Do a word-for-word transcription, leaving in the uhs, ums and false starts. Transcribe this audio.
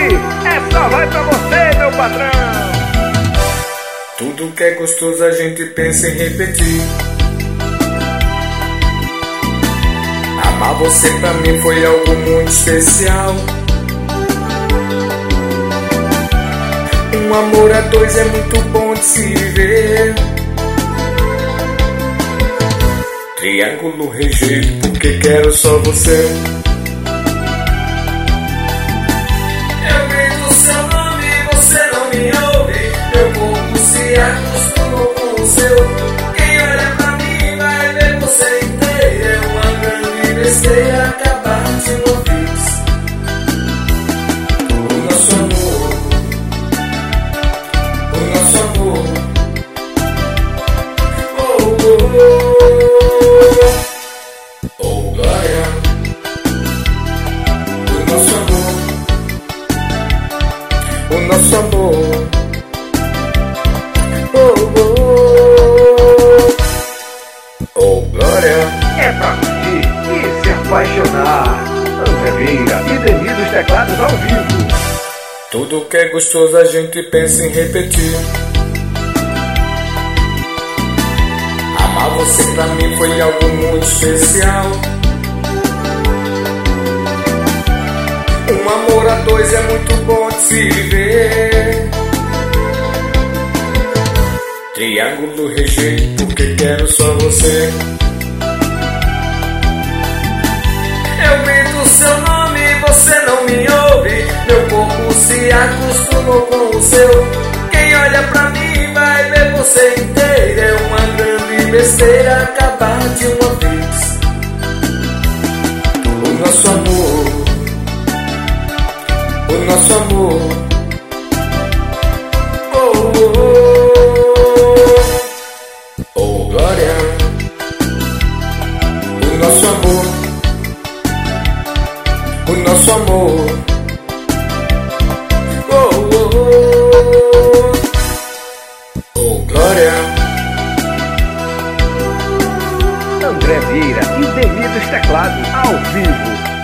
essa vai pra você, meu patrão. Tudo que é gostoso a gente pensa em repetir. Amar você pra mim foi algo muito especial. Um amor a dois é muito bom de se ver. Triângulo rejeito porque quero só você. Eu grito seu nome e você não me ouve. Meu corpo se acostumou com o seu. Quem olha pra mim vai ver você inteiro. É uma grande besteira acabar de uma vez. O nosso amor, o nosso amor. Oh, oh, oh, oh, glória. O nosso amor, o nosso amor. Oh, oh, oh, glória. É pra curtir e se apaixonar. André Vieira e Deni dos Teclados ao vivo. Tudo que é gostoso a gente pensa em repetir. Amar você pra mim foi algo muito especial. Um amor a dois é muito bom de se viver. Triângulo rejeito porque quero só você. Eu grito seu nome e você não me ouve. Meu corpo se acostumou com o seu. Quem olha pra mim vai ver você inteiro. É uma grande besteira acabar de uma vez. O nosso amor, o nosso amor. Oh, oh, oh, oh, glória. O nosso amor, o nosso amor. Oh, oh, oh, oh, glória. André Vieira e Deni dos Teclados ao vivo.